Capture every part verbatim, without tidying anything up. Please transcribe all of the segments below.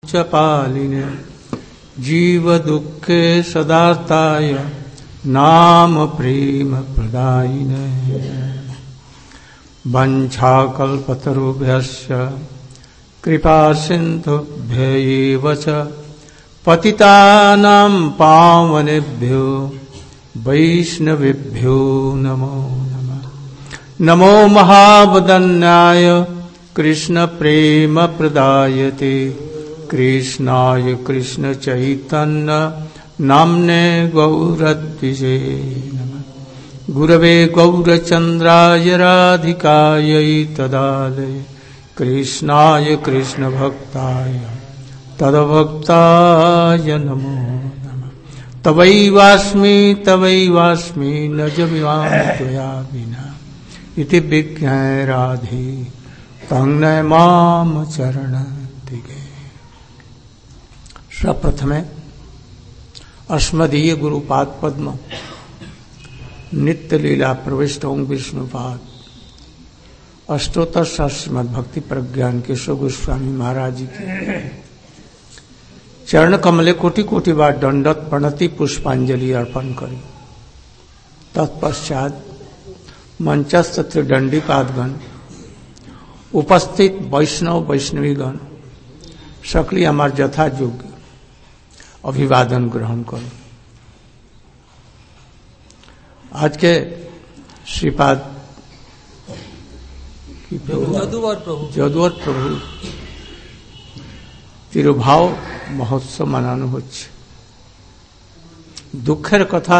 च पालिने जीव दुःखे सदार्ताय नाम प्रेम प्रदायिने वंशाकल्पतरुभ्यश्च कृपा सिन्धुभ्यैव च पतितानां पावनेभ्यो वैष्णवेभ्यो नमो नमः। नमो महावदन्याय कृष्ण प्रेम प्रदायते कृष्णाय कृष्ण चैतन्य नाम्ने गौरद्विषे नमः। गुरवे गौरचन्द्राय राधिकायै तदालये कृष्णाय कृष्ण भक्ताय तदभक्ताय नमो नमः। तवैवास्मि तवैवास्मि न जमिवां त्वया विना इति विज्ञाय राधे तंग माम चरण दिगे। सप्रथमे अस्मदीय गुरुपाद पद्म नित्य लीला प्रविष्ट ओं विष्णुपाद अष्टोत्तर श्रीमद् भक्ति प्रज्ञान केशव गोस्वामी महाराज जी की चरण कमले कोटि कोटि बार दंडवत प्रणति पुष्पांजलि अर्पण करी। तत्पश्चात मंचस्थ त्रिदंडी पादगण उपस्थित वैष्णव वैष्णवीगण सकली हमार यथा योग्य अभिवादन ग्रहण करो। आज के श्रीपाद যদুবর প্রভু যদুবর প্রভু তিরুভাব মহোৎসব মানানো হচ্ছে। দুঃখের কথা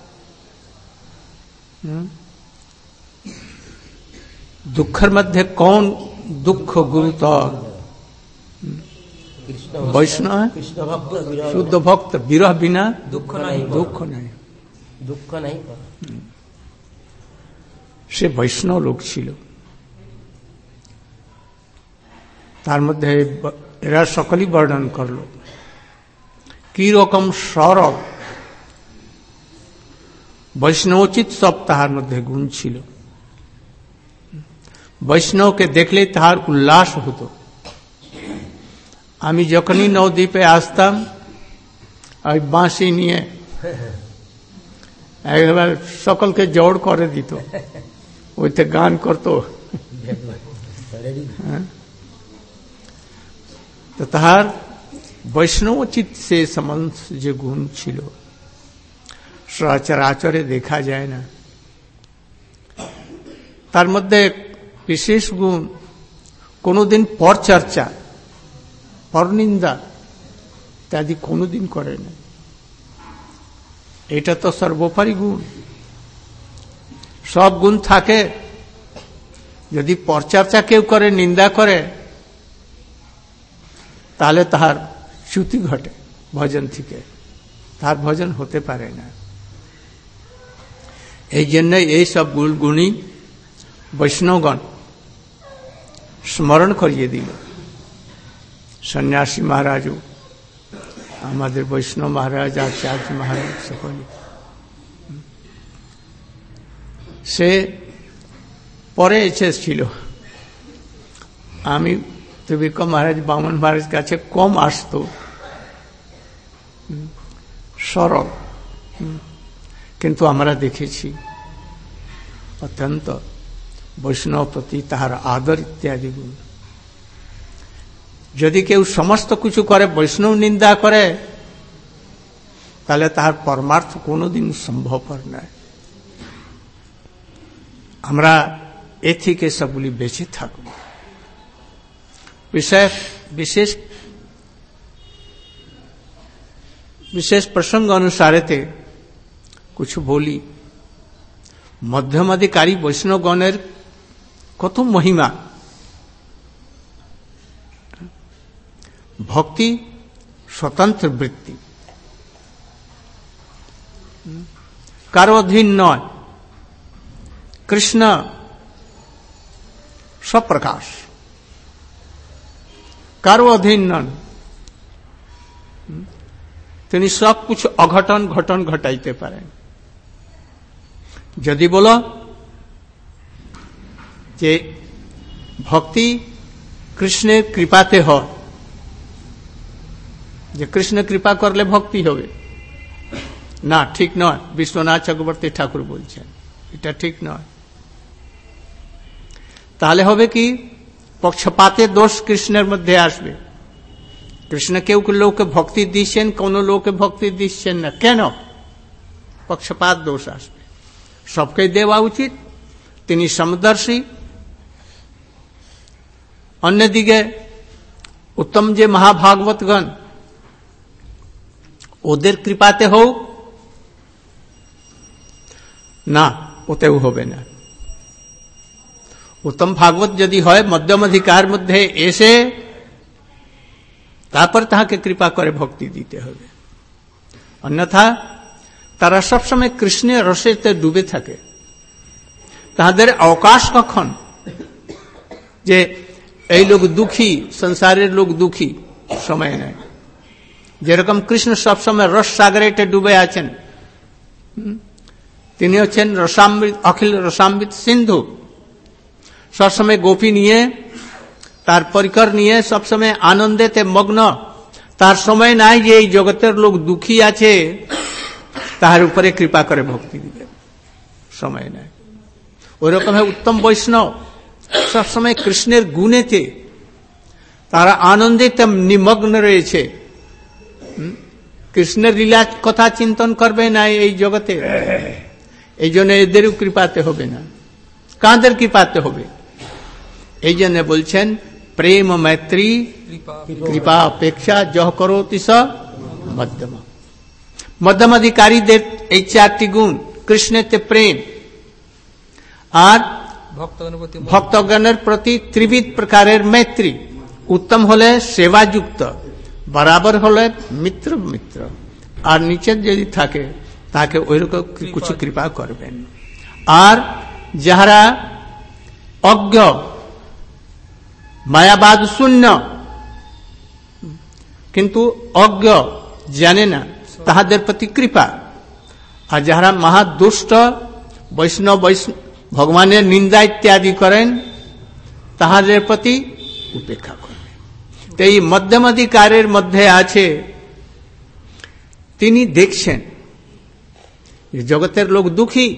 দুঃখের মধ্যে কোন দুঃখ গুরুতর? বৈষ্ণব শুদ্ধ ভক্ত বিরহ বিনা দুঃখ নাই দুঃখ নাই দুঃখ নাই। সে বৈষ্ণব লোক ছিল। তার মধ্যে এরা সকলই বর্ণন করল কি রকম সরব বৈষ্ণবোচিত সব তাহার মধ্যে গুণ ছিল। বৈষ্ণবকে দেখলে তাহার উল্লাস হতো। আমি যখনই নবদ্বীপে আসতাম ওই বাঁশি নিয়ে একবার সকলকে জড় করে দিত, ওইতে গান করত। তো তাহার বৈষ্ণবোচিত সে সমস্ত যে গুণ ছিল সচরাচরে দেখা যায় না। তার মধ্যে বিশেষ গুণ কোনদিন পর চর্চা পরনিন্দা ইত্যাদি কোনদিন করে না। এটা তো সর্বোপরি গুণ। সব গুণ থাকে, যদি পরচর্চা কেউ করে নিন্দা করে তাহলে তাহার চ্যুতি ঘটে ভজন থেকে, তার ভজন হতে পারে না। এই জন্য এই সব গুণী বৈষ্ণবগণ স্মরণ করিয়ে দিল। সন্ন্যাসী মহারাজও, আমাদের বৈষ্ণব মহারাজ, আচার্য মহারাজ সকলে। সে পরে এসেছিল। আমি ত্রিবিক্রম মহারাজ বামন মহারাজ কাছে কম আসতো, সরল, কিন্তু আমরা দেখেছি অত্যন্ত বৈষ্ণব প্রতি তাহার আদর ইত্যাদি গুণ। যদি কেউ সমস্ত কিছু করে বৈষ্ণব নিন্দা করে তাহলে তাহার পরমার্থ কোনোদিন সম্ভবপর নয়। আমরা এ থেকে সবগুলি বেঁচে থাকব। विशेष विशेष विशेष प्रसंग अनुसारे थे कुछ बोली। मध्यमाधिकारी वैष्णवगणेर कत महिमा। भक्ति स्वतंत्र वृत्ति, कारो अधीन नय। कृष्ण स्वप्रकाश, কারো অধীন নন। তিনি সব কিছু অঘটন ঘটন ঘটাইতে পারেন। যদি বলো যে ভক্তি কৃষ্ণের কৃপাতে হয়, যে কৃষ্ণ কৃপা করলে ভক্তি হবে, না, ঠিক নয়। বিশ্বনাথ চক্রবর্তী ঠাকুর বলছেন এটা ঠিক নয়। তাহলে হবে কি, পক্ষপাতের দোষ কৃষ্ণের মধ্যে আসবে। কৃষ্ণ কেউ কেউ লোককে ভক্তি দিচ্ছেন, কোন লোককে ভক্তি দিচ্ছেন না, কেন? পক্ষপাত দোষ আসবে। সবকে দেওয়া উচিত, তিনি সমদর্শী। অন্যদিকে উত্তম যে মহাভাগবতগণ, ওদের কৃপাতে হোক না, ওতেও হবে না। উত্তম ভাগবত যদি হয় মধ্যম অধিকার মধ্যে এসে তারপর তাহাকে কৃপা করে ভক্তি দিতে হবে। অন্যথা তারা সবসময় কৃষ্ণের রসেতে ডুবে থাকে। তাদের অবকাশ কখন যে এই লোক দুঃখী, সংসারের লোক দুঃখী, সময় নেই। যেরকম কৃষ্ণ সবসময় রস সাগরেতে ডুবে আছেন, তিনি হচ্ছেন রসামৃত, অখিল রসামৃত সিন্ধু। সবসময় গোপী নিয়ে, তার পরিকর নিয়ে সবসময় আনন্দেতে মগ্ন। তার সময় নাই যে এই জগতের লোক দুঃখী আছে তাহার উপরে কৃপা করে ভক্তি দিবে, সময় নাই। ওই রকম উত্তম বৈষ্ণব সবসময় কৃষ্ণের গুণেতে তারা আনন্দিত নিমগ্ন রয়েছে। কৃষ্ণের লীলা কথা চিন্তন করবে না এই জগতে, এই জন্য এদেরও কৃপাতে হবে না। কাদের কৃপাতে হবে? এই জন্য বলছেন প্রেম মৈত্রী কৃপা অপেক্ষা যহ করোতি স মধ্যম। মধ্যম অধিকারীদের এই চারটি গুণ, কৃষ্ণেতে প্রেম, আর ভক্তগণের প্রতি ত্রিবিধ প্রকারের মৈত্রী, উত্তম হলে সেবাযুক্ত, বরাবর হলে মিত্র মিত্র, আর নিচে যদি থাকে তাকে ওইরকম কিছু কৃপা করবেন। আর যাহারা অজ্ঞ, মায়াবাদ শূন্য, কিন্তু অজ্ঞ, জানে না, তাহাদের প্রতি কৃপা। আর যাহারা মহাদুষ্ট, বৈষ্ণব ভগবানের নিন্দা ইত্যাদি করেন, তাহাদের প্রতি উপেক্ষা করেন। তো এই মধ্যম অধিকারের মধ্যে আছে, তিনি দেখছেন জগতের লোক দুঃখী,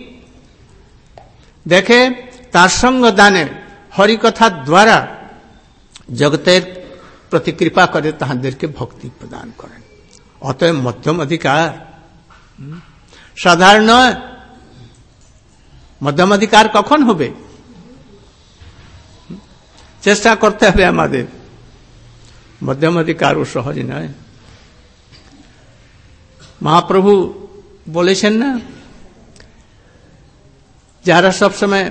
দেখে তার সঙ্গ দানে হরিকথার দ্বারা জগতের প্রতি কৃপা করে তাহাদেরকে ভক্তি প্রদান করেন। অতএব মধ্যম অধিকার সাধারণ নয়। মধ্যম অধিকার কখন হবে? চেষ্টা করতে হবে আমাদের। মধ্যম অধিকারও সহজ নয়। মহাপ্রভু বলেছেন না, যারা সবসময়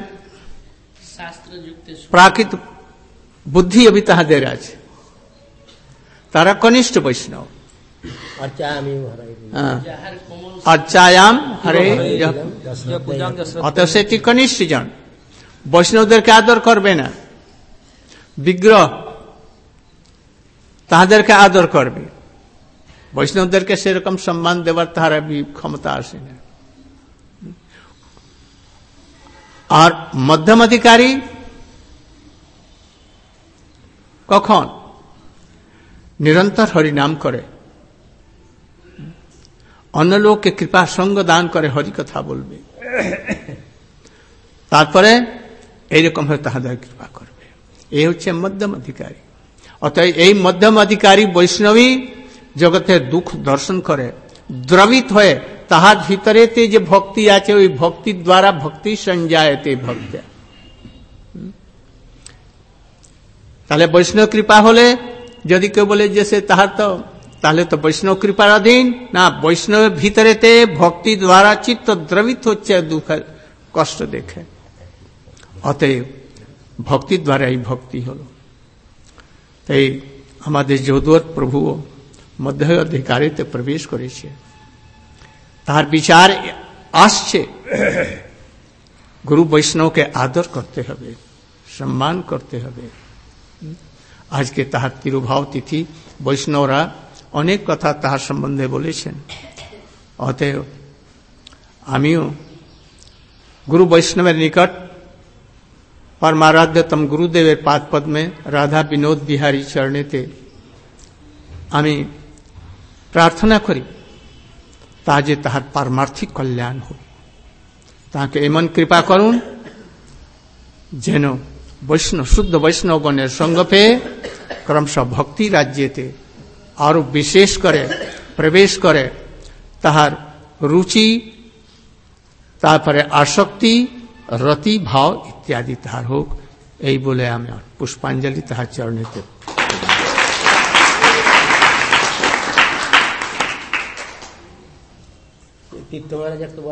প্রাকৃত বুদ্ধি অভি তাহাদের আছে, তারা কনিষ্ঠ বৈষ্ণব। আচ্ছায়াম হরে, অত সেটি কনিষ্ঠ জন। বৈষ্ণবদেরকে আদর করবে না, বিগ্রহ তাহাদেরকে আদর করবে। বৈষ্ণবদেরকে সেরকম সম্মান দেওয়ার তাহার ক্ষমতা আসে না। আর মধ্যম অধিকারী কখন? নিরন্তর হরিনাম করে, অন্য লোককে কৃপা সঙ্গ দান করে, হরি কথা বলবে, তারপরে এইরকম হয়ে তাহাদের কৃপা করবে। এই হচ্ছে মধ্যম অধিকারী। অতএব এই মধ্যম অধিকারী বৈষ্ণবী জগতের দুঃখ দর্শন করে, দ্রবিত হয়ে তাহার ভিতরেতে যে ভক্তি আছে, ওই ভক্তির দ্বারা ভক্তি সঞ্জায়তে ভক্ত। তাহলে বৈষ্ণব কৃপা হলে, যদি কেউ বলে যে সে তাহার তো, তাহলে তো বৈষ্ণব কৃপার অধীন না। বৈষ্ণবের ভিতরেতে ভক্তি দ্বারা চিত্ত দ্রবিত হচ্ছে, দুঃখের কষ্ট দেখে। অতএব ভক্তির দ্বারা এই ভক্তি হল। তাই আমাদের যদুবর প্রভু মধ্য অধিকারিতে প্রবেশ করেছে, তার বিচার আসছে গুরু বৈষ্ণবকে আদর করতে হবে, সম্মান করতে হবে। আজকে তাহার তিরুভাব তিথি, বৈষ্ণবরা অনেক কথা তাহার সম্বন্ধে বলেছেন। অতএব আমিও গুরু বৈষ্ণবের নিকট পরমারাধ্যতম গুরুদেবের পাদ পদ্মে রাধা বিনোদ বিহারী চরণেতে আমি প্রার্থনা করি তা যে তাহার পারমার্থিক কল্যাণ হয়। তাকে এমন কৃপা করুন যেন বৈষ্ণব শুদ্ধ বৈষ্ণবগণের সঙ্গ পেয়ে ক্রমশ ভক্তি রাজ্যেতে আরো বিশেষ করে প্রবেশ করে তাহার রুচি, তারপরে আসক্তি, রতি ভাব ইত্যাদি তাহার হোক, এই বলে আমি পুষ্পাঞ্জলি তাহার চরণেতে। তীর্থ মহারাজ